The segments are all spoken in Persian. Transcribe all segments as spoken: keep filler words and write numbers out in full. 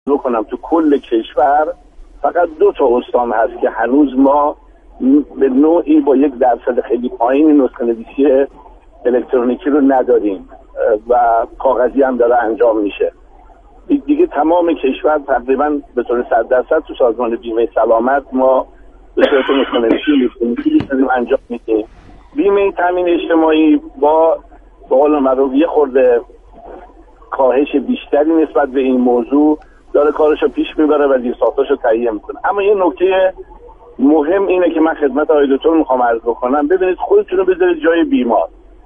بکنم تو کل کشور فقط دو تا استان هست که هنوز ما به نوعی با یک درصد خیلی پایین نسخه نویسی الکترونیکی رو نداریم و کاغذی هم داره انجام میشه. دیگه تمام کشور تقریبا به طور صد درصد تو سازمان بیمه سلامت ما به صورت نسخه نویسی الکترونیکی داریم انجام میدیم. بیمه تامین اجتماعی با به قول معروف یه خورده کاهش بیشتری نسبت به این موضوع داره کارشو پیش میبره و زیرساختاشو تهیه میکنه. اما یه نکته مهم اینه که من خدمت آقای دکتر میخوام عرض بکنم. ببینید خودتون رو بذارید جای بیمار.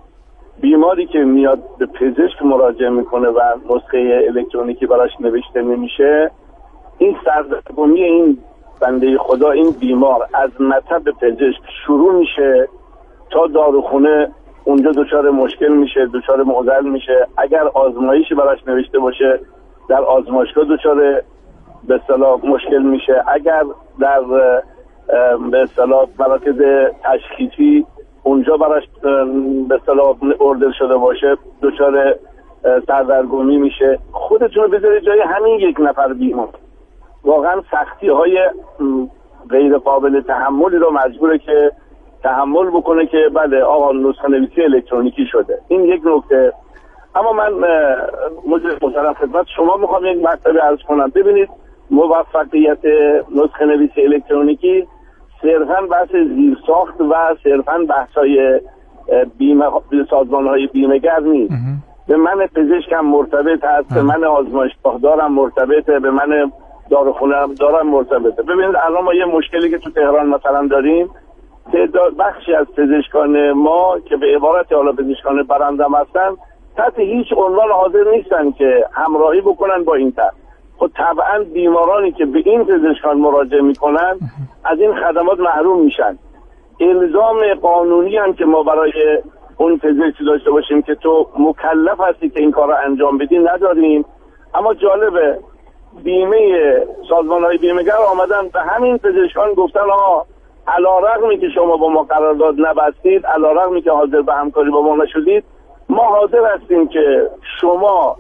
بیماری که میاد به پزشک مراجعه میکنه و نسخه الکترونیکی براش نوشته نمیشه، این سردرگمی این بنده خدا، این بیمار از مطب پزشک شروع میشه تا داروخونه اونجا دچار مشکل میشه، دچار معضل میشه. اگر آزمایشی براش نوشته باشه در آزمایشگاه دچار به اصطلاح مشکل میشه. اگر در به اصطلاح مراکز تشخیصی اونجا براش به اصطلاح اوردر شده باشه دچار سردرگمی میشه. خودتون رو بذارید جای همین یک نفر بیمار. واقعا سختی های غیر قابل تحملی رو مجبوره که تحمل بکنه که بله آقا نسخه نویسی الکترونیکی شده. این یک نکته. اما من مجلس محترم خدمت شما میخوام یک مطلب عرض کنم. ببینید موفقیت نسخه نویسی الکترونیکی صرفاً بحث زیرساخت و صرفاً بحث‌های بیمه سازمان‌های بیمه‌گر نیست. به من پزشکم مرتبط هست، به من آزمایشگاه دارم مرتبطه، به من داروخونه دارم مرتبطه. ببینید الان ما یه مشکلی که تو تهران مثلا داریم، تعداد بخشی از پزشکان ما که به عبارت حالا پزشکان برندم هستن تحت هیچ عنوان حاضر نیستن که همراهی بکنن با این طرح. خب طبعا بیمارانی که به این پزشکان مراجعه میکنن از این خدمات محروم میشن. الزام قانونی هم که ما برای اون پزشک داشته باشیم که تو مکلف هستی که این کار رو انجام بدی نداریم. اما جالبه بیمه سازمان‌های بیمه‌گر آمدن به همین پزشکان گفتن آقا علی‌رغمی که شما با ما قرارداد نبستید، علی‌رغمی که حاضر به همکاری با ما نشدید، ما حاضر هستیم که شما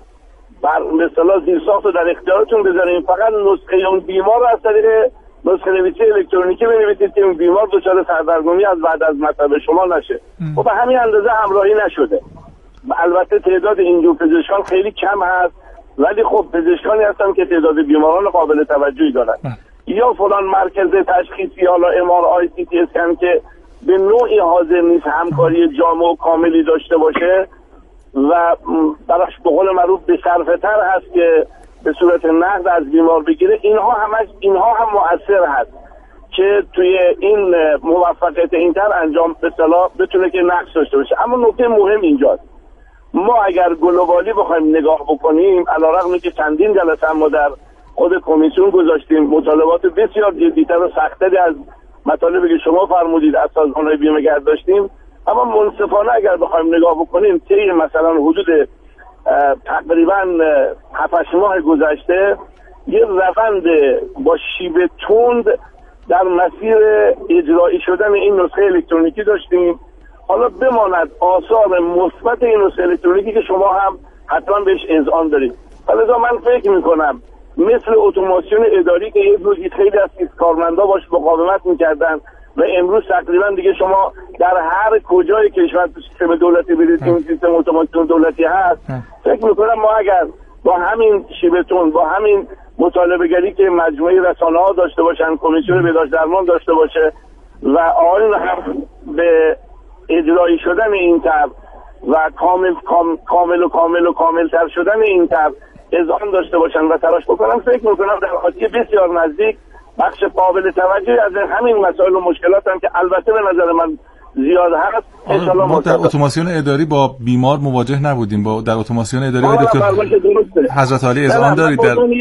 بر مثلا زیرساخت رو در اختیارتون بذاریم، فقط نسخه اون بیمار رو از طریق نسخه نویسی الکترونیکی بنویسید که اون بیمار دچار سردرگمی از بعد از مطب شما نشه. و به همین اندازه همراهی نشده. البته تعداد اینجور پزشکان خیلی کم هست، ولی خب پزشکانی هستن که تعداد بیماران قابل توجهی دارن. یا فلان مرکز تشخیصی حالا ام آر آی سی تی اسکن که به نوعی حاضر نیست همکاری جامع و کاملی داشته باشه و براش به قول معروف به صرفه تر هست که به صورت نقد از بیمار بگیره. اینها همش اینها هم مؤثر هست که توی این موفقیت این تر انجام به اصطلاح بتونه که نقص داشته باشه. اما نکته مهم اینجاست، ما اگر گلوبالی بخوایم نگاه بکنیم، علی‌رغم که چندین جلسه ما در خود کمیسیون گذاشتیم، مطالبات بسیار جدی‌تر و سخت‌تری از مطالبی که شما فرمودید از سازمان‌های بیمه‌گر داشتیم، اما منصفانه اگر بخوایم نگاه بکنیم طی مثلا حدود تقریبا هفت ماه گذشته یه روند با شیب تند در مسیر اجرایی شدن این نسخه الکترونیکی داشتیم. حالا بماند آثار مثبت این نسخه الکترونیکی که شما هم حتما بهش اذعان دارید. حالا من فکر می‌کنم مثل اتوماسیون اداری که یه روزی خیلی از کارمندا باش مقاومت می‌کردن و امروز تقریبا دیگه شما در هر کجای کشور تو سیستم دولتی برید این سیستم اتوماسیون دولتی هست. فکر می‌کنم ما اگر با همین شیبتون، با همین مطالبه گری که مجموعه رسانه‌ها داشته باشن، کمیسیون بهداشت درمان داشته باشه و آیین هم به اجرایی شدن این طرح و کامل کام، کامل و کامل و کاملتر شدن این طرح اذعان داشته باشن و تلاش بکنن، فکر میکنم در آتی بسیار نزدیک بخش قابل توجهی از همین مسائل و مشکلات هم که البته به نظر من زیاد هست ان شاء الله. ما در اتوماسیون اداری با بیمار مواجه نبودیم. با در اتوماسیون اداری دکتر حضرت علی اذعان دارید در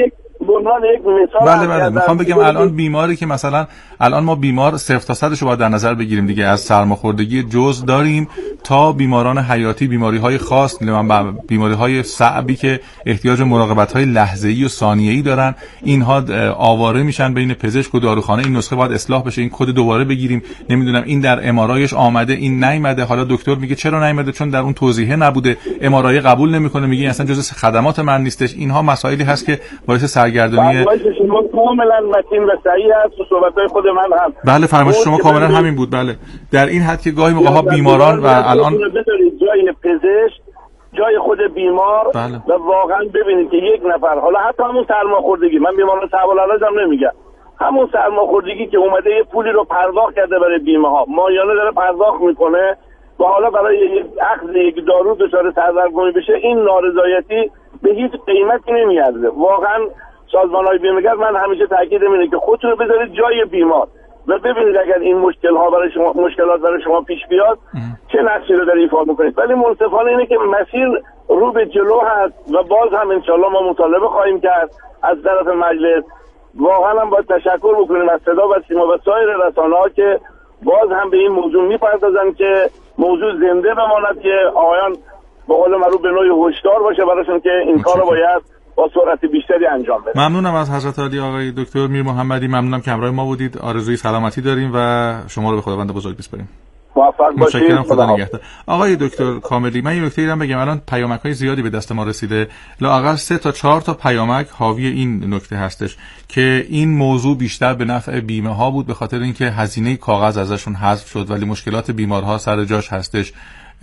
به عنوان یک مثال بله بله میخوام بگم الان بیماری که مثلا الان ما بیمار صفر تا صدش رو باید در نظر بگیریم دیگه، از سرماخوردگی جزء داریم تا بیماران حیاتی، بیماری‌های خاص، بیماری‌های صعبی که احتیاج مراقبت‌های لحظه‌ای و ثانیه‌ای دارن، اینها آواره میشن بین پزشک و داروخانه. این نسخه باید اصلاح بشه، این کد دوباره بگیریم. نمیدونم این در ام‌آرآیش آمده، این نیامده، حالا دکتر میگه چرا نیامده؟ چون در اون توضیحه نبوده، ام‌آرآی قبول نمیکنه، میگه اصلا جزء خدمات من نیستش. اینها مسائلی هست که باعث سرگردانی شما کاملا متین و صحیح است و صحبت‌های خود من هم. بله فرمایش شما کاملا همین بود. بله در این حد که گاهی موقع‌ها بیماران و الان جای پزشک، جای خود بیمار، بله. و واقعا ببینید که یک نفر، حالا حتی همون سرماخوردگی، من بیماران صحوال علاج هم نمیگم، همون سرماخوردگی که اومده یه پولی رو پرداخت کرده برای بیمه ها، ماهیانه داره پرداخت میکنه و حالا برای یک اخذ یک دارو دچار سردرگمی بشه، این نارضایتی به هیچ قیمتی نمیارزه. واقعا سازمان‌های بیمه‌گر، من همیشه تاکید اینه که خودتون رو بذارید جای بیمار و ببینید اگر این مشکل ها برای شما، مشکلات برای شما پیش بیاد چه نقشی رو داره ایفا میکنید. ولی منصفانه اینه که مسیر رو به جلو هست و باز هم انشالله ما مطالبه خواهیم کرد از طرف مجلس. واقعا هم باید تشکر بکنیم از صدا و سیما و سایر رسانه‌ها که باز هم به این موضوع میپردازن که موضوع زنده بماند، که آقایان به قول معروف به نوعی هشدار باشه براشون که این کارو باید با سرعت بیشتری انجام بدیم. ممنونم از حضرت عالی آقای دکتر میر محمدی، ممنونم که همراه ما بودید. آرزوی سلامتی داریم و شما رو به خداوند بزرگ بسپاریم. موفق باشید. متشکرم، خدا نگهدار. آقای دکتر کاملی، من یه نکته دیدم بگم، الان پیامک‌های زیادی به دست ما رسیده، لااقل سه تا چهار تا پیامک حاوی این نکته هستش که این موضوع بیشتر به نفع بیمه ها بود، به خاطر اینکه هزینه کاغذ ازشون حذف شد ولی مشکلات بیمارها سر جاش هستش.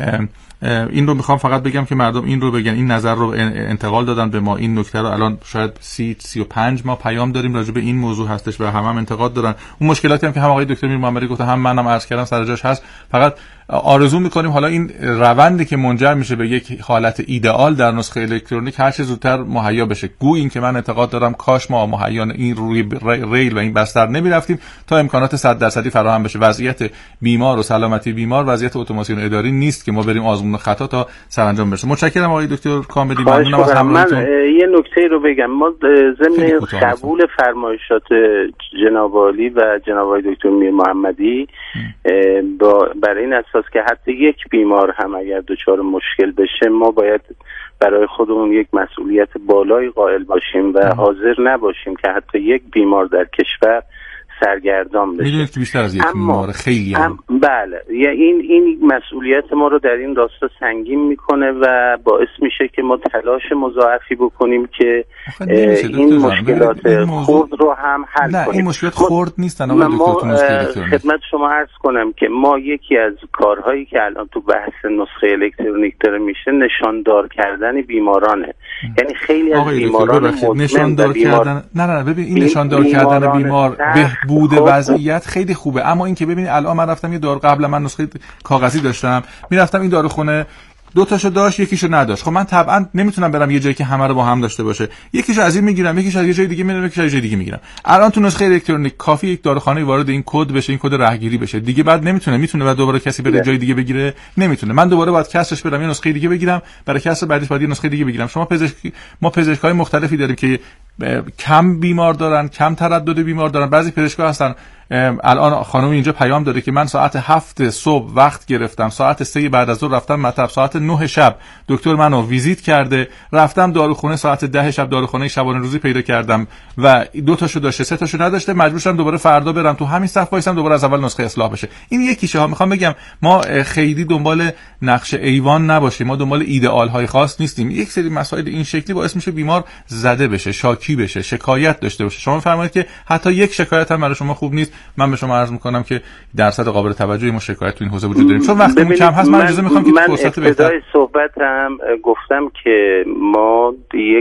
این رو میخوام فقط بگم که مردم این رو بگن، این نظر رو انتقال دادن به ما، این نکته رو الان شاید سی سی و پنج ما پیام داریم راجع به این موضوع هستش و هم هم انتقاد دارن. اون مشکلاتی هم که هم آقای دکتر میر محمدی گفته هم منم عرض کردم سر جاش هست. فقط آرزو میکنیم حالا این روندی که منجر میشه به یک حالت ایدئال در نسخه الکترونیک هر چه زودتر مهیا بشه. گویا این که من اعتقاد دارم کاش ما مهیا این روی ریل و این بستر نمیرفتیم تا امکانات صد درصدی فراهم بشه. وضعیت بیمار و سلامتی بیمار وضعیت اتوماسیون اداری نیست که ما بریم آزمون خطا تا سرانجام برسه. متشکرم آقای دکتر کاملی، ممنونم از همراهیتون. من یه نکته رو بگم، ما ضمن قبول فرمایشات جناب عالی و جناب آقای دکتر میر محمدی با برای این اساس که حتی یک بیمار هم اگر دچار مشکل بشه ما باید برای خودمون یک مسئولیت بالایی قائل باشیم و حاضر نباشیم که حتی یک بیمار در کشور سرگردان بشه. میدونید که بیشتر از یک بیمار خیلی هم. بله، یا این این مسئولیت ما رو در این راستا سنگین میکنه و باعث میشه که ما تلاش مضاعفی بکنیم که این مشکلات این خرد رو هم حل نه، کنیم. این مشکلات خرد نیستن آقای دکتر. خدمت شما عرض کنم که ما یکی از کارهایی که الان تو بحث نسخه الکترونیک داره میشه نشاندار کردن بیمارانه. یعنی خیلی از بیماران نشاندار بیمار... کردن نه نه ببین این نشاندار کردن بیمار بهبود وضعیت خیلی خوبه، اما این که ببینید الان من رفتم یه دارو، قبل من نسخه کاغذی داشتم، میرفتم این داروخونه دو تاشو داشت یکیشو نداشت. خب من طبعا نمیتونم برم یه جایی که همه رو با هم داشته باشه، یکیشو از این میگیرم یکیشو از یه جای دیگه میارم یکیشو از یه جای دیگه میگیرم. الان تو نسخه الکترونیک کافی یک داروخانه وارد این کد بشه، این کد راهگیری بشه دیگه، بعد نمیتونه میتونه بعد دوباره کسی بره جای دیگه بگیره، نمیتونه. من دوباره باید کسرش برم یه نسخه دیگه بگیرم، برای کسر بعدش باید یه نسخه دیگه بگیرم. شما پزشک ما پزشکای مختلفی داریم که کم بیمار دارن، کم تردد بیمار دارن. بعضی پزشکا هستن، الان خانم اینجا پیام داده که من ساعت هفت صبح وقت گرفتم، ساعت سه بعد از ظهر رفتم مطب، ساعت نه شب دکتر منو ویزیت کرده، رفتم داروخونه ساعت ده شب داروخونه شبانه روزی پیدا کردم و دو تاشو داشته سه تاشو نداشته، مجبور شدم دوباره فردا برم تو همین صف وایسم دوباره از اول نسخه اصلاح بشه. این یکیشه ها. میخوام بگم ما خیلی دنبال نقش ایوان نباشیم، ما دنبال ایدئال های خاص نیستیم. یک سری مسائل این شکلی باعث میشه بیمار زده بشه، شاکی بشه، شکایت داشته باشه. شما فرمایید که حتی یک شکایت هم برای شما خوب نیست. من به شما عرض میکنم که درصد قابل توجهی ما شکایت تو این حوزه وجود داریم. چون وقتمون کم هست من اجازه میخوام که من فرصت بهتر ابتدای صحبتم گفتم که ما یک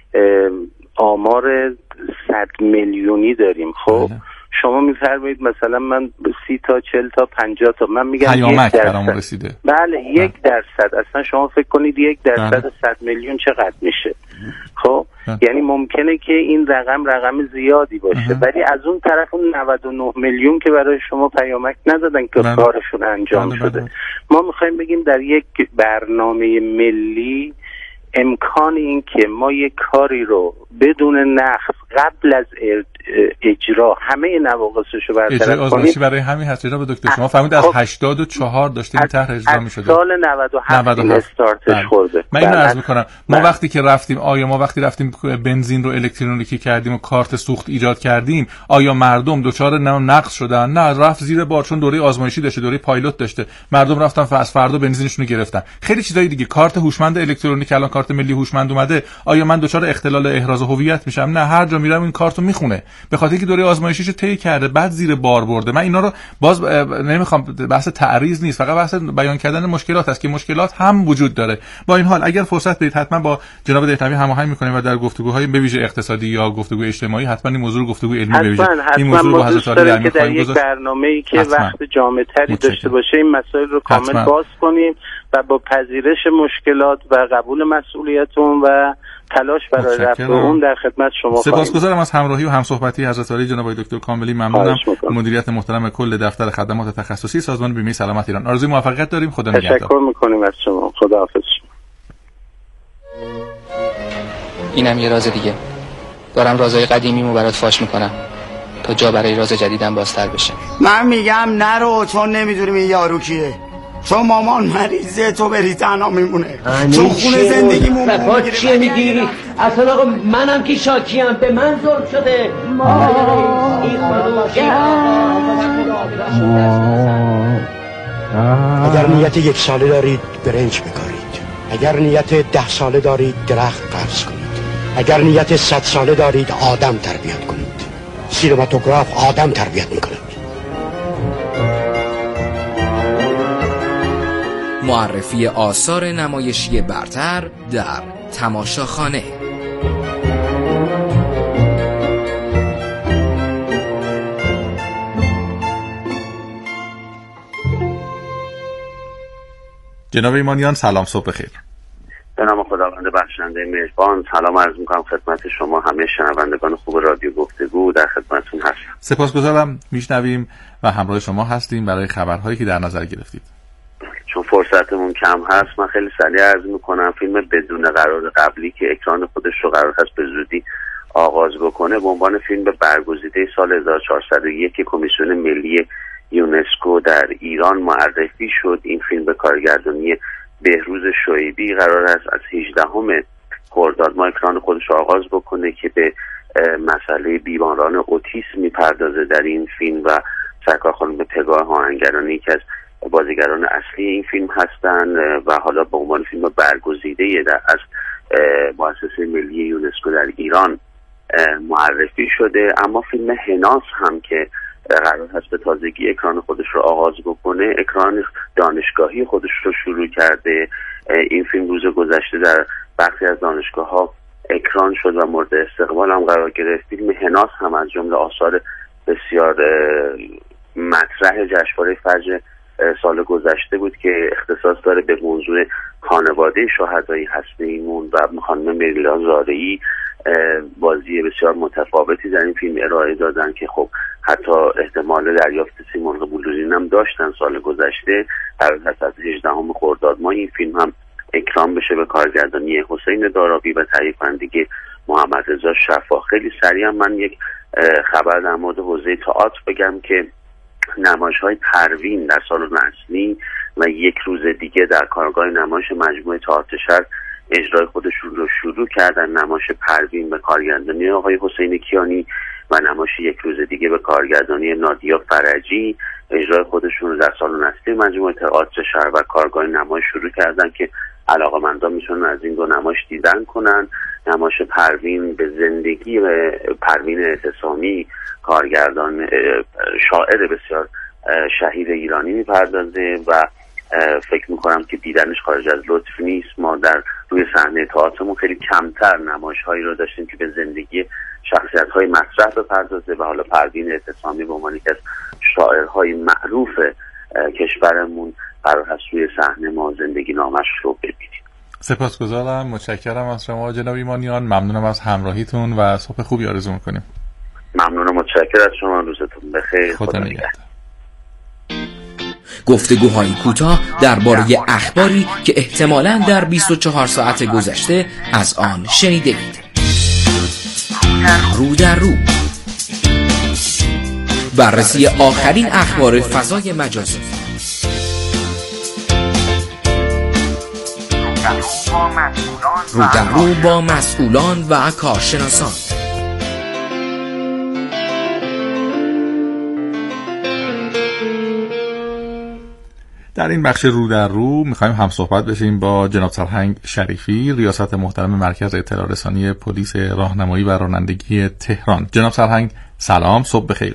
آمار صد میلیونی داریم. خب شما میفرمایید مثلا من سی تا چل تا پنجاه تا، من میگم یک درصد رسیده. بله یک درصد. اصلا شما فکر کنید یک درصد صد میلیون چقدر میشه؟ خب یعنی ممکنه که این رقم رقم زیادی باشه، ولی از اون طرف اون نود و نه میلیون که برای شما پیامک ندادن که بله. کارشون انجام بله. شده. بله. ما میخوایم بگیم در یک برنامه ملی امکان این که ما یک کاری رو بدون نقص قبل از اجرا همه نواقصش رو برطرف کنیم. اجرای آزمایشی برای همین هست جناب دکتر. شما فرمودید از هشتاد و چهار داشته این طرح اجرا می‌شده. سال نود و هفت این استارتش خورده. من اینو عرض می‌کنم ما وقتی که رفتیم آیا ما وقتی رفتیم بنزین رو الکترونیکی کردیم و کارت سوخت ایجاد کردیم آیا مردم دچار نقص شدن؟ نه، رفت زیر بار، چون دوره آزمایشی داشته، دوره پایلوت داشته. مردم رفتن از فردا بنزینشون رو گرفتن. خیلی چیزای دیگه. کارت هوشمند الکترونیک، الان کارت ملی هوشمند اومده، آیا من دچار اختلال احراز هویت میشم؟ نه، هر جا میرم این کارتو میخونه، به خاطر اینکه دوره آزمایشیشو طی کرده، بعد زیر بار برده. من اینا رو باز نمیخوام، بحث تعریض نیست، فقط بحث بیان کردن مشکلات است که مشکلات هم وجود داره. با این حال اگر فرصت بدید حتما با جناب دهلوی هماهنگ میکنیم و در گفتگوهای به ویژه اقتصادی یا گفتگو اجتماعی حتما این موضوع گفتگو علمی به ویژه این موضوع رو با حضرت عالی در در یک برنامه‌ای که حتما. وقت جامع‌تری داشته باشه این مسائل رو کامل حتما. باز کنیم و با پذیرش مشکلات و قبول مسئولیت اون و تلاش برای رفع اون در خدمت شما خواهیم. سپاسگزارم از همراهی و همصحبتی حضرت عالی جناب دکتر کاملی. ممنونم. مدیریت محترم کل دفتر خدمات تخصصی سازمان بیمه سلامت ایران. آرزوی موفقیت داریم. خدا نگهدار. تشکر می‌کنیم از شما. خداحافظ. اینم یه راز دیگه. دارم رازهای قدیمیمو برات فاش میکنم تا جا برای راز جدیدم بازتر بشه. من میگم نرو، چون نمیدونیم این یارو کیه. چون مامان مریضه تو بری تنها میمونه، چون خونه زندگیمون بمیره. چیه میگیری؟ اصلا آقا منم که شاکیم، به من ظلم شده. اگر نیت یک ساله دارید برنج بکارید، اگر نیت ده ساله دارید درخت قرض کنید، اگر نیت صد ساله دارید آدم تربیت کنید. سینماتوگراف آدم تربیت میکنه. معرفی آثار نمایشی برتر در تماشاخانه. جناب ایمانیان سلام، صبح بخیر. به نام خداوند بخشنده مهربان سلام عرض می‌کنم خدمت شما همه شنوندگان خوب رادیو گفتگو، در خدمتتون هستم. سپاسگزارم، میشنویم و همراه شما هستیم برای خبرهایی که در نظر گرفتید. چون فرصتمون کم هست من خیلی سریع عرض میکنم فیلم بدون قرار قبلی که اکران خودش رو قرار هست به زودی آغاز بکنه به عنوان فیلم برگزیده سال هزار و چهارصد و یک کمیسیون ملی یونسکو در ایران معرفی شد. این فیلم به کارگردانی بهروز شعیبی قرار است از هجدهم خرداد ماه اکران خودش رو آغاز بکنه که به مسئله بیماران اوتیسم میپردازه در این فیلم و سرکار خانم پگاه آهنگرانی که از بازیگران اصلی این فیلم هستند و حالا به عنوان فیلم برگزیده در از مؤسسه ملی یونسکو در ایران معرفی شده. اما فیلم هناس هم که قرار هست به تازگی اکران خودش رو آغاز بکنه، اکران دانشگاهی خودش رو شروع کرده. این فیلم روز گذشته در برخی از دانشگاه‌ها اکران شد و مورد استقبال هم قرار گرفت. فیلم هناس هم از جمله آثار بسیار مطرح جشنواره فجر سال گذشته بود که اختصاص داره به موضوع خانواده شهدای هسته‌ایمون و خانم مریلا زارعی. بازی بسیار متفاوتی در این فیلم ارائه دادن که خب حتی احتمال دریافت سیمرغ بلورین هم داشتن سال گذشته. قرار هست از هجدهم خرداد ماه این فیلم هم اکرام بشه به کارگردانی حسین دارابی و تهیه کنندگی محمد رضا شفا. خیلی سریع من یک خبر در مورد حوزه تئاتر بگم که نمایش‌های پروین در سالن اصلی و یک روز دیگه در کارگاه نمایش مجموعه تئاتر شهر اجرای خودشون رو شروع کردن. نمایش پروین به کارگردانی آقای حسین کیانی و نمایش یک روز دیگه به کارگردانی نادیا فرجی اجرای خودشون رو در سالن اصلی مجموعه تئاتر شهر و کارگاه نمایش شروع کردن که علاقه‌مندان میتونن از این دو نمایش دیدن کنن. نمایش پروین به زندگی پروین اعتصامی، کارگردان شاعر بسیار شهیر ایرانی میپردازه و فکر میکنم که دیدنش خارج از لطف نیست. ما در روی صحنه تئاترمون خیلی کمتر نمایش هایی رو داشتیم که به زندگی شخصیت های مطرح بپردازه و حالا پروین اعتصامی به عنوان یکی از شاعرهای معروف کشورمون قرار هست روی صحنه ما زندگی نامش رو ببینیم. سپاسگزارم، متشکرم از شما جناب ایمانیان. ممنونم از همراهیتون و صبح خوبی آرزو میکنیم. ممنونم، متشکرم از شما. روزتون بخیر. خدا نگهدار. گفتگوهای کوتاه درباره اخباری که احتمالاً در بیست و چهار ساعت گذشته از آن شنیدید. رو در رو، بررسی آخرین اخبار فضای مجازی. رو در رو با مسئولان و کارشناسان. در این بخش رو در رو می‌خوایم هم صحبت بشیم با جناب سرهنگ شریفی، ریاست محترم مرکز اطلاع رسانی پلیس راهنمایی و رانندگی تهران. جناب سرهنگ سلام، صبح بخیر.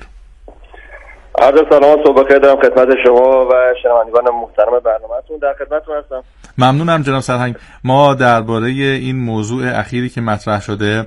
عرض سلام، صبح بخیر دارم خدمت شما و شنوندگان محترم برنامه‌تون. در خدمتتون هستم. ممنونم جناب سرهنگ. ما درباره این موضوع اخیری که مطرح شده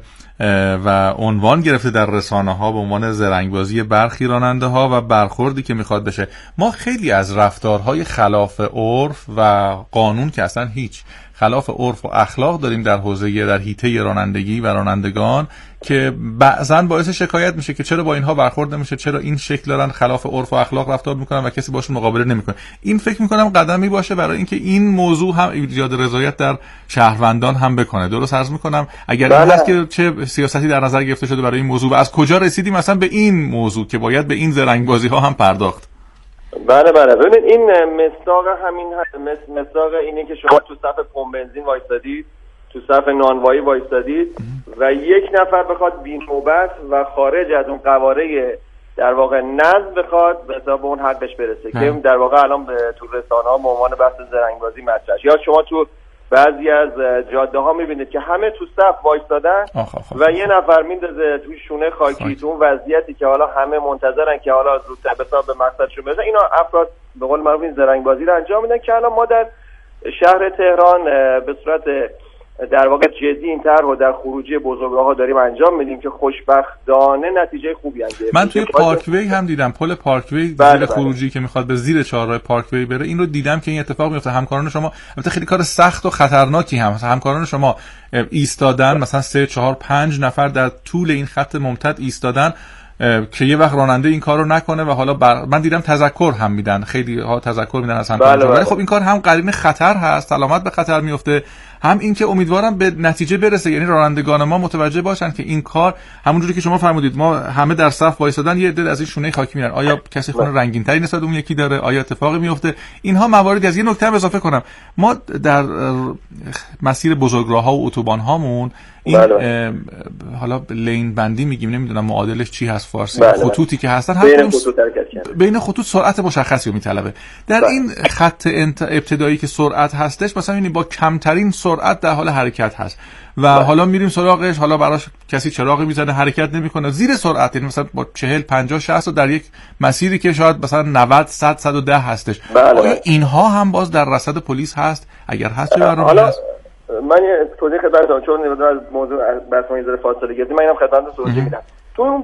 و عنوان گرفته در رسانه‌ها به عنوان زرنگبازی برخی راننده‌ها و برخوردی که میخواد بشه، ما خیلی از رفتارهای خلاف عرف و قانون که اصلا هیچ خلاف عرف و اخلاق داریم در حوزه در حیطه رانندگی و رانندگان که بعضاً باعث شکایت میشه که چرا با اینها برخورد نمیشه، چرا این شکل دارن خلاف عرف و اخلاق رفتار میکنن و کسی باشون مقابله نمیکنه. این فکر میکنم قدمی باشه برای اینکه این موضوع هم ایجاد رضایت در شهروندان هم بکنه. درست عرض میکنم؟ اگر این هست که چه سیاستی در نظر گرفته شده برای این موضوع و از کجا رسیدیم مثلا به این موضوع که باید به این زرنگبازی ها هم پرداخت؟ بله بله ببینید این مصداق همین مصداق اینه که شما تو صف پمپ بنزین وایسادید، تو صف نانوایی وایسادید و یک نفر بخواد بی‌نوبت و خارج از اون قواره در واقع نظم بخواد به حساب اون حقش برسه هم. که در واقع الان به تو رسانه‌ها به عنوان بحث زرنگبازی مطرحه. یا شما تو بعضی از جاده ها میبینید که همه تو صف وایسادن و یه نفر میندازه توی شونه خاکی تو اون وضعیتی که حالا همه منتظرن که حالا زودتر بسا به مقصدشون برسن. اینا افراد به قول معروف این زرنگبازی رو انجام میدن که الان ما در شهر تهران به صورت در واقع جدی این طرح رو در خروجی بزرگراه‌ها داریم انجام میدیم که خوشبختانه نتیجه خوبی انجام. من توی پارکوی هم دیدم، پل پارکوی زیر خروجی که میخواد به زیر چهارراه پارکوی بره، این رو دیدم که این اتفاق میفته. همکاران شما البته خیلی کار سخت و خطرناکی هم مثلا همکاران شما ایستادن، مثلا سه چهار پنج نفر در طول این خط ممتد ایستادن که یه وقت راننده این کارو نکنه و حالا بر... من دیدم تذکر هم میدن، خیلی ها تذکر میدن از همکاران. بله بله. خب این کار هم قرین خطر هست، سلامت به خطر میفته، هم این که امیدوارم به نتیجه برسه، یعنی رانندگان ما متوجه باشن که این کار همونجوری که شما فرمودید ما همه در صف وایسادن یه عده از این شونه خاکی میرن، آیا کسی خونه رنگین تری نسبت اون یکی داره، آیا اتفاقی میفته؟ اینها مواردی از. یه نکته هم اضافه کنم، ما در مسیر بزرگراه‌ها و اتوبان‌هامون این بله. حالا لین بندی میگیم، نمیدونم معادلش چی هست فارسی، بله. خطوطی که هستن بین خطوط حرکت بین خطوط سرعت مشخصی رو میطلبه. در بله. این خط ابتدایی که سرعت هستش مثلا یعنی با کمترین سرعت در حال حرکت هست و بله. حالا میریم سراغش، حالا براش کسی چراغی میزنه حرکت نمیکنه زیر سرعت، یعنی مثلا با چهل پنجاه شصت در یک مسیری که شاید مثلا نود صد صد و ده هستش. بله. آیا اینها هم باز در رصد پلیس هست؟ اگر هست چه برنامه‌ای هست؟ من یه توضیح خدمتتون چون از موضوع بحث ما فاصله گرفتیم، من اینم خدمتتون توضیح میدم. تو اون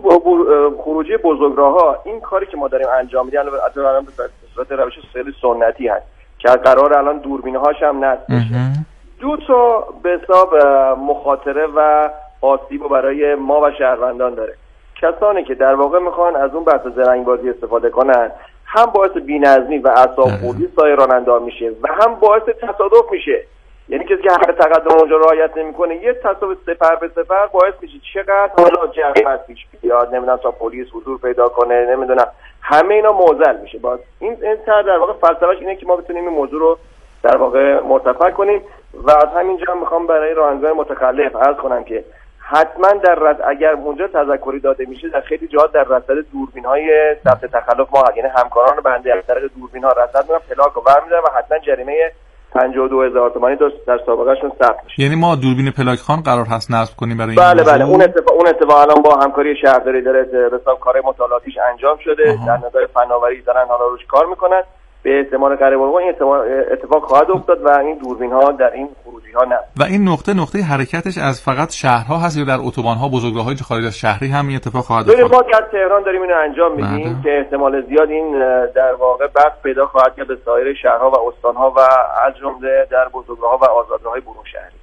خروجی بزرگراه‌ها این کاری که ما داریم انجام میدیم الان به صورت روش خیلی سنتی هست که قرار الان دوربین‌هاش هم نصب بشه. دو تا به حساب مخاطره و آسیب برای ما و شهروندان داره. کسانی که در واقع میخوان از اون بحث زرنگبازی استفاده کنن، هم باعث بی‌نظمی و اعصاب‌خردی سایر راننده میشه و هم باعث تصادف میشه. یعنی کسی که حق تقدم اونجا رعایت نمیکنه یه تصادف سپر به سپر باعث میشه چقدر حالا جریمه پیش بیاد، نمیدونم تا پلیس حضور پیدا کنه، نمیدونم همه اینا معضل میشه. باز این این در واقع فلسفه‌اش اینه که ما بتونیم این موضوع رو در واقع مرتفع کنیم و از همینجا میخوام برای رانندگان متخلف عرض کنم که حتما در رد اگر اونجا تذکری داده میشه در خیلی جاها در رصد دوربین‌های ثبت تخلف ما یعنی همکاران بنده از طریق دوربین‌ها رصد میکنن، پلاک رو برمی‌دارن و حتما جریمه پنجاه و دو هزار تومانی در سابقهشون ثبت میشه. یعنی ما دوربین پلاک خان قرار هست نصب کنیم برای این بله موضوع؟ بله اون اتفاق اون اتفاق الان با همکاری شهرداری داره به حساب کار مطالعاتیش انجام شده. آها. در نظر فناوری دارن حالا روش کار میکنن، به احتمال قریب الوقوع این اتفاق خواهد افتاد و این دوربین ها در این خروجی ها نصب. و این نقطه نقطه حرکتش از فقط شهرها هست یا در اتوبان ها بزرگراه‌های خارج از شهری هم این اتفاق خواهد افتاد؟ ما در تهران داریم اینو انجام میدیم که احتمال زیاد این در واقع بس پیدا خواهد کرد به سایر شهرها و استان‌ها و از جمله در بزرگراه‌ها و آزادراه‌های برون شهری.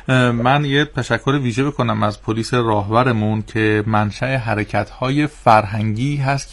من یه تشکر ویژه بکنم از پلیس راهورمون که منشأ حرکت‌های فرهنگی هست که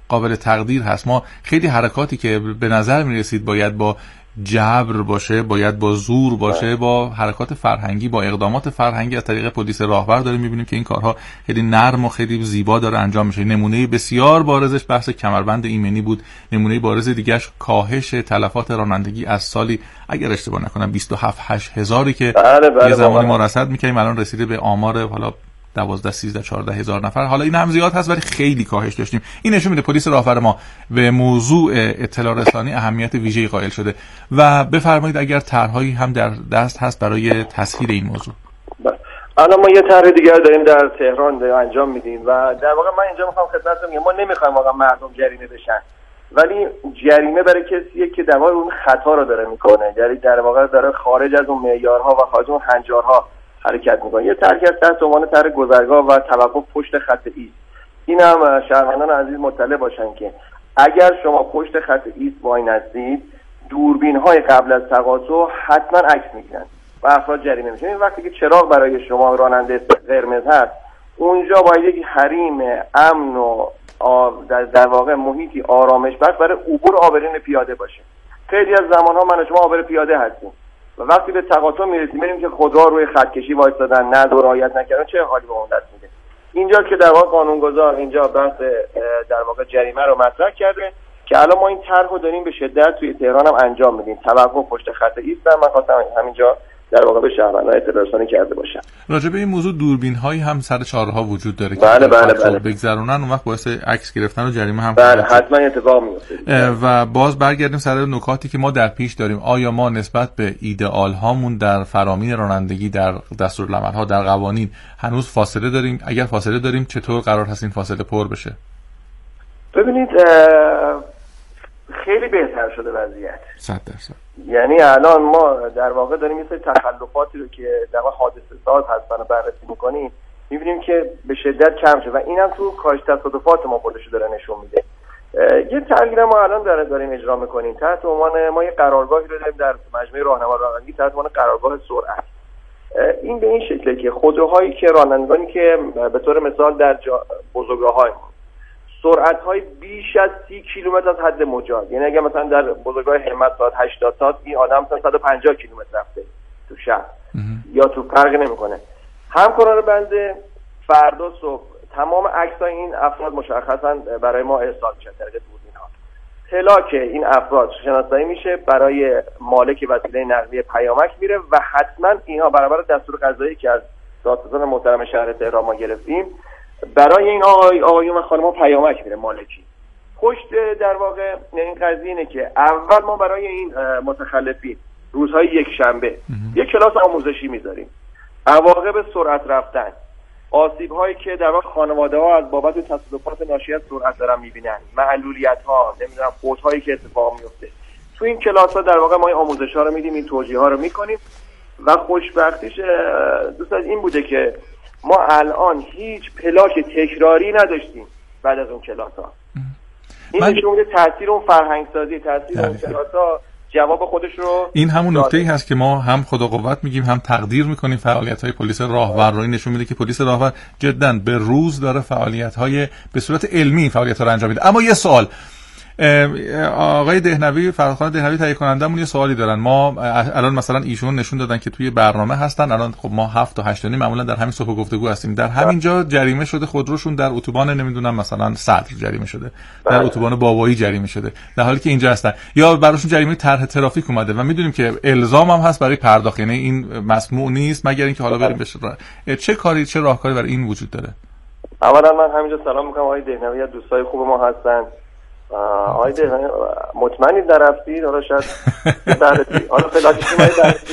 قابل تقدیر هست. ما خیلی حرکاتی که به نظر می رسید باید با جبر باشه، باید با زور باشه، با حرکات فرهنگی، با اقدامات فرهنگی از طریق پلیس راهبر داریم میبینیم که این کارها خیلی نرم و خیلی زیبا داره انجام میشه. نمونه بسیار بارزش بحث کمربند ایمنی بود. نمونه بارز دیگهش کاهش تلفات رانندگی از سالی اگر اشتباه نکنم بیست و هفت هشت هزاری که بله بله یه زمانی ما رصد میکنیم الان رسیده به آمار حالا دوازده سیزده چهارده هزار نفر. حالا این هم زیاد هست ولی خیلی کاهش داشتیم. این نشون میده پلیس راهبر ما به موضوع اطلاع رسانی اهمیت ویژه‌ای قائل شده. و بفرمایید اگر طرحی هم در دست هست برای تسهیل این موضوع. الان ما یه طرح دیگر داریم در تهران انجام میدیم و در واقع من اینجا میخوام خدمتتون بگم ما نمیخوایم واقعا مردم جریمه بشن، ولی جریمه برای کسیه که در واقع اون خطا رو داره میکنه، یعنی در واقع داره خارج از اون معیارها و خارج از اون هنجارها حرکت میکنه. یه طرحی از تحت عنوان طرح گذرگاه و توقف پشت خط ایست. این هم شهروندان عزیز مطلع باشن که اگر شما پشت خط ایست وای نستید، دوربین های قبل از تقاطع حتما عکس میگیرن و افراد جریمه میشن. این وقتی که چراغ برای شما راننده قرمز هست، اونجا باید یک حریم امن و در, در واقع محیطی آرامش بخش برای عبور عابرین پیاده باشه. خیلی از زمانها من و شما عابر پیاده هستیم و وقتی به تقاطع میرسیم میبینیم که خودرو روی خط کشی وایسادن، نه دو رعایت نکردن، چه حالی به اون دست میده. اینجا که در واقع قانونگذار اینجا بحث در واقع جریمه رو مطرح کرده که الان ما این طرح رو داریم به شدت توی تهران هم انجام میدیم. توقف پشت خط ایست. من خواستم همینجا در واقع به شهروندان اطلاع رسانی کرده باشم. راجع به این موضوع دوربین هایی هم سر چهارراه وجود داره که بله بله بله بگذرونن اون وقت باعث عکس گرفتن و جریمه هم بله حتما اتفاق میفته. و باز برگردیم سر نکاتی که ما در پیش داریم. آیا ما نسبت به ایدئال هامون در فرامین رانندگی، در دستورالعمل ها، در قوانین هنوز فاصله داریم؟ اگر فاصله داریم چطور قرار هست این فاصله پر بشه؟ ببینید خیلی بهتر شده وضعیت. صد درصد. یعنی الان ما در واقع داریم یه سری تخلفاتی رو که در واقع حادثه ساز هستن رو بررسی می‌کنیم، می‌بینیم که به شدت کم شده و اینم تو کاهش تصادفات ما خودش رو داره نشون میده. یه تغییر ما الان داره داریم اجرا می‌کنیم تحت عنوان ما یه قرارگاهی رو داریم در مجمع راهنما رانندگی تحت عنوان قرارگاه سرعت. این به این شکله که خودروهایی که رانندگانی که به طور مثال در بزرگراه‌های سرعت‌های بیش از سی کیلومتر از حد مجاز، یعنی اگه مثلا در بزرگراه همت ساعت هشتاد تا این آدم مثلا صد و پنجاه کیلومتر رفته تو شهر یا تو فرقی نمی‌کنه، همکاران بنده فردا صبح تمام عکسای این افراد مشخصا برای ما ارسال میشه طریق دوربین‌ها. هلاک این افراد شناسایی میشه، برای مالک وسیله نقلیه پیامک میره و حتما اینها برابر دستور قضایی که از دادستان محترم شهر تهران ما گرفتیم برای این آقای آقایون و خانم‌ها پیامک میره مالکی. پشت در واقع این قضیه اینه که اول ما برای این متخلفین روزهای یک شنبه یک کلاس آموزشی میذاریم. عواقب سرعت رفتن، آسیب‌هایی که در واقع خانواده‌ها از بابت تصادفات ناشی از سرعت دارن میبینن، معلولیت‌ها، نمیدونم فوت‌هایی که اتفاق میفته. تو این کلاس‌ها در واقع ما این آموزش‌ها رو میدیم، این توجیه‌ها رو میکنیم و خوشبختیش دوست از این بوده که ما الان هیچ پلاک تکراری نداشتیم بعد از اون کلاس ها. این من... نشون میده تاثیر اون فرهنگ سازی، تاثیر اون کلاس ها جواب خودش رو. این همون نکته‌ای هست که ما هم خدا قوت میگیم هم تقدیر میکنیم فعالیت‌های پلیس راهور رو. این نشون میده که پلیس راهور جداً به روز داره فعالیت‌های به صورت علمی فعالیت‌ها رو انجام میده. اما یه سوال، آقای دهنوی، فرخان دهنوی تهیه کنندمون یه سوالی دارن. ما الان مثلا ایشون نشون دادن که توی برنامه هستن، الان خب ما هفت تا هشت معمولا در همین صبح گفتگو هستیم، در همینجا جریمه شده خودروشون، در اتوبان نمیدونم مثلا صدر جریمه شده، در اتوبان بابایی جریمه شده، در حالی که اینجا هستن، یا براشون جریمه طرح ترافیک اومده و میدونیم که الزام هم هست برای پرداخت، یعنی این مسموع نیست مگر اینکه حالا بریم بشه. چه کاری چه راهکاری برای این وجود داره؟ اولا من همینجا سلام میکنم آقای دهنوی، دوستای خوب ما هستن. آقای دهنوی مطمئنید در رفتید؟ حالا شاید درستی حالا فلاکشی مایی درستی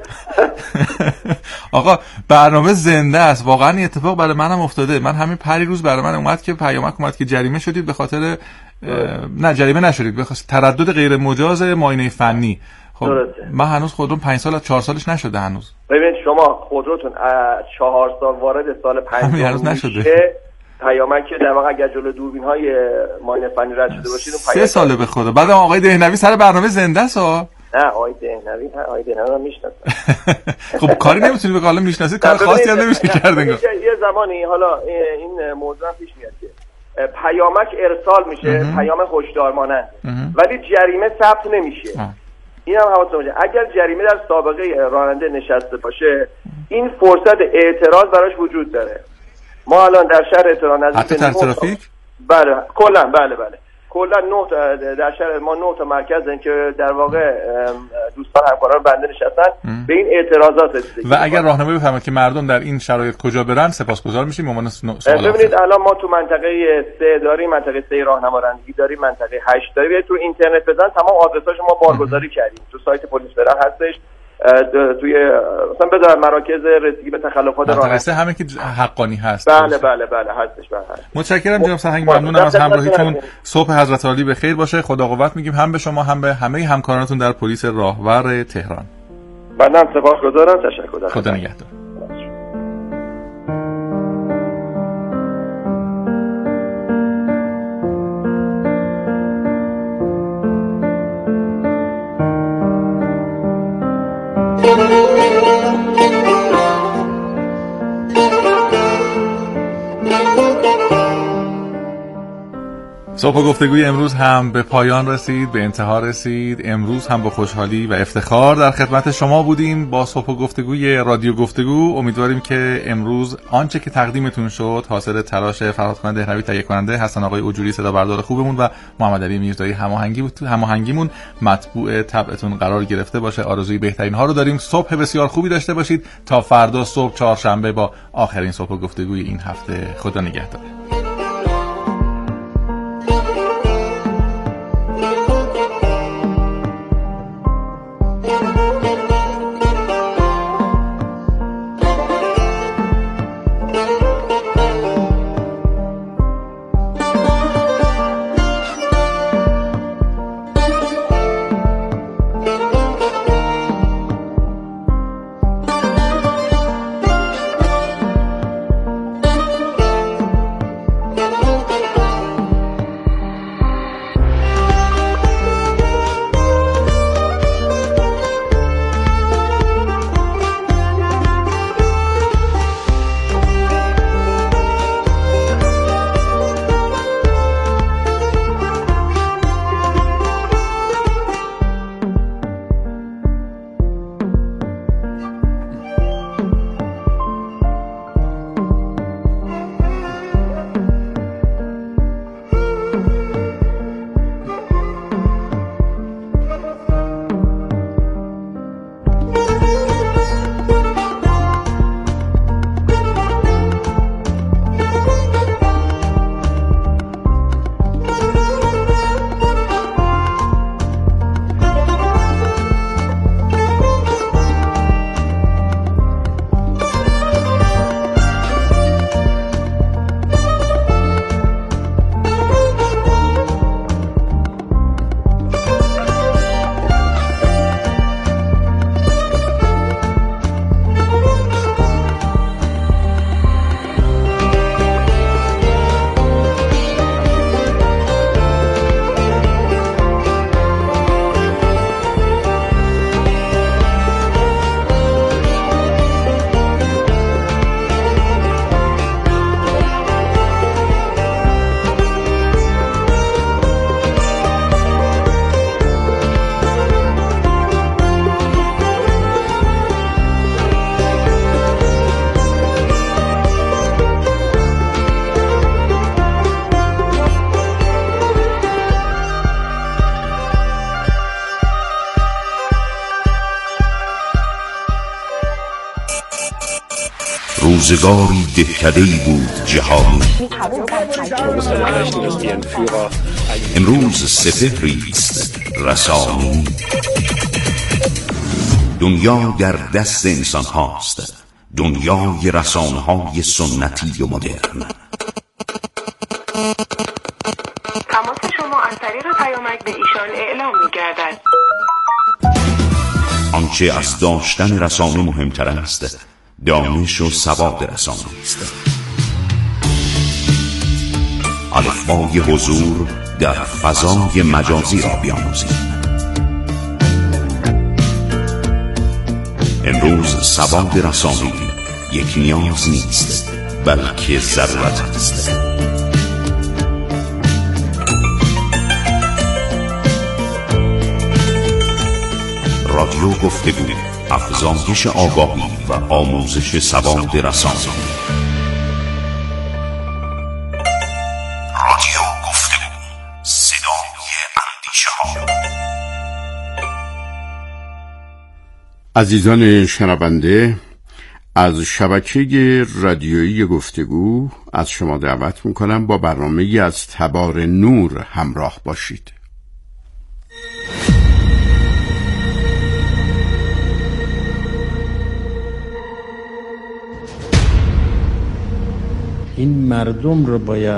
آقا برنامه زنده است. واقعا این اتفاق برای منم افتاده. من همین پری روز برای من اومد که پیامک اومد که جریمه شدید به خاطر نه جریمه نشدید به خاطر تردد غیر مجاز معاینه فنی. خب من هنوز خودم پنج سال چهار سالش نشده هنوز. ببینید شما خودروتون چهار سال وارد سال پنج هنوز نشده. پیامک در واقع اگر جلو دوربین‌های معاینه فنی رد شده باشید سه ساله به خدا. بعد آقای دهنوی سر برنامه زنده است ها. نه آقای دهنوی آقای دهنوی رو میشناسم. خب کاری نمیتونی به قالم میشناسید، کار خاصی هم نمیشه کرد انگار. یه زمانی حالا این موضوع پیش میاد که پیامک ارسال میشه، پیام هشدار مانند، ولی جریمه ثبت نمیشه. این هم حواستون باشه اگر جریمه در سابقه راننده نشسته باشه این فرصت اعتراض براش وجود داره. ما الان در شهر تهران نزدیک حتی در ترافیک بله کلا بله بله کلا نه در شهر ما نه تا مرکز داریم که در واقع دوستان همکاران بنده نشستن ام. به این اعتراضات رسیدگی. و اگر راهنمایی بفرمایید که مردم در این شرایط کجا برن سپاسگزار میشیم. به عنوان سوال ببینید الان ما تو منطقه سه داریم، منطقه سه راهنما رانندگی داریم، منطقه هشت داریم. تو اینترنت بزن تمام آدرساشو ما بارگذاری کردیم، تو سایت پلیس فرا هستش، توی مثلا بدون مراکز رسیدگی به تخلفات رانندگی همه که حقانی هست. بله بله بله هستش. بله متشکرم جناب سرهنگ، ممنونم از همراهیتون. صبح حضرت عالی به خیر باشه. خدا قوت میگیم هم به شما هم به همه همکارانتون در پلیس راهور تهران. منم سپاسگزارم. تشکر. خدا نگهدار. صبح گفتگوی امروز هم به پایان رسید، به انتها رسید. امروز هم با خوشحالی و افتخار در خدمت شما بودیم با صبح گفتگوی رادیو گفتگو. امیدواریم که امروز آنچه که تقدیمتون شد حاصل تلاش فرهاد خان دهنوی تهیه کننده، حسن آقای اجوری صدا بردار خوبمون و محمد علی میرزایی هماهنگی بود. هماهنگیمون مطبوع طبعتون قرار گرفته باشه. آرزوی بهترین ها رو داریم. صبح بسیار خوبی داشته باشید تا فردا صبح چهارشنبه با آخرین صبح گفتگوی این هفته. خدا نگهدار. روزگاری دهکده‌ای بود جهانی، امروز سپهری است رسانی. دنیا در دست انسان هاست، دنیای رسانه های سنتی و مدرن. تماس شما از طریق پیامک به ایشان اعلام می گردد. آنچه از داشتن رسانه مهمتر است دانش و سواد رسانه است. الفبای حضور در فضای مجازی را بیاموزید. امروز سواد رسانه‌ای یک نیاز نیست بلکه ضرورت است. رادیو گفتگو، افزایش آگاهی و آموزش سواد رسانه‌ای. رادیو گفتگو، صدای اندیشه‌ها. عزیزان شنونده، از شبکه رادیویی گفتگو از شما دعوت میکنم با برنامه‌ای از تبار نور همراه باشید. این مردم رو باید